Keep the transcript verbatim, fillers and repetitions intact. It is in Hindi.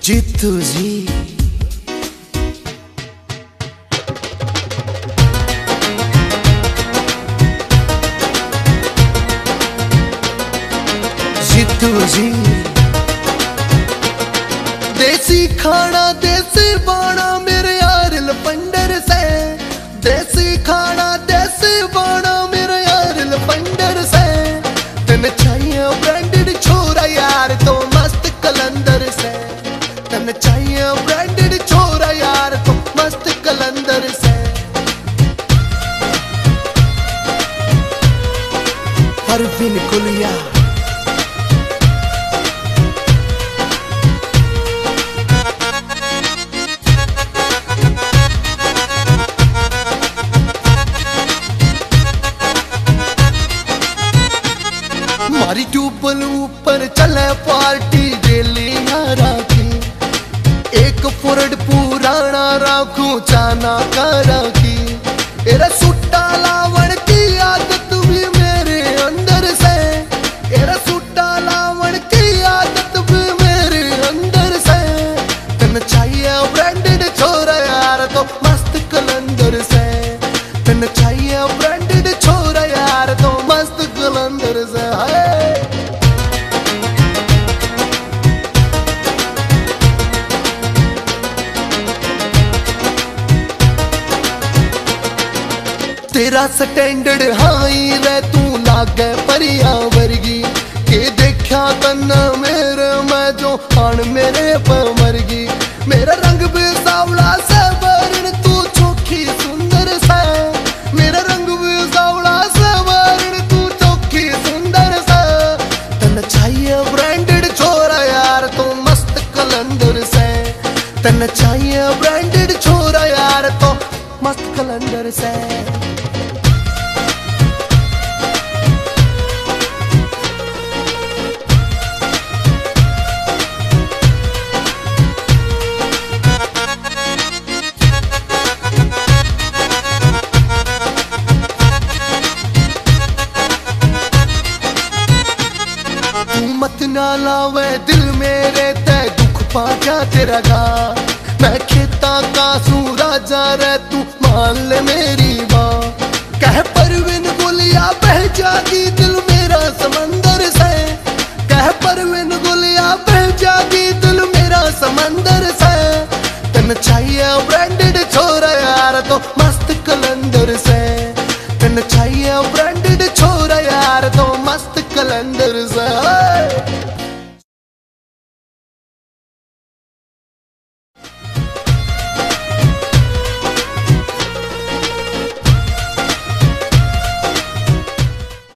जीतू जी जीतू जी देसी खाना देसी बाना मेरे यार लफंडर से। देसी खाना देसी बाना मेरे यार लफंडर से। तन चाहिए ब्रांडेड छोरा यार तो मस्त कलंदर से। तन चाहिए ब्रांडेड छोरा यार तो मस्त कलंदर से। परवीन गुलिया मारी ट्यूबल ऊपर चले पार्टी डेली राखी। एक फोरड पुराना राखू चाना का राखी। एरा सुट्टा लावण की आदत भी मेरे अंदर से। एरा सुट्टा लावण की आदत भी मेरे अंदर से। तन चाहिए ब्रांडेड छोरा यार तो मस्त कलंदर से। तन चाहिए ब्रांडेड छोरा यार तो मस्त कलंदर से। तेरा स्टैंडर्ड हाई रे तू लागे परिया वर्गी। के देखा तन्ना मेरे मैं जो आन मेरे पर मरगी। मेरा रंग भी सावला से वर्ण तू चोखी सुंदर से। मेरा रंग भी सावला से वर्ण तू चोखी सुंदर से। तन चाहिए ब्रांडेड छोरा यार तो मस्त कलंदर से। तन चाहिए ब्रांडेड छोरा यार तो मस्त कलंदर से। मत ना लावे दिल मेरे ते दुख पा क्या तेरा गा। मैं खेता का सू राजा रे तू मान ले मेरी माँ। कह परवीन गुलिया बह जागी दिल मेरा समंदर से। कह परवीन गुलिया बह जागी दिल मेरा समंदर से। तन चाहिए ब्रांडेड छोरा यार तो मस्त कलंदर से। तन चाहिए ब्रांडेड छोरा यार तो मस्त कलंदर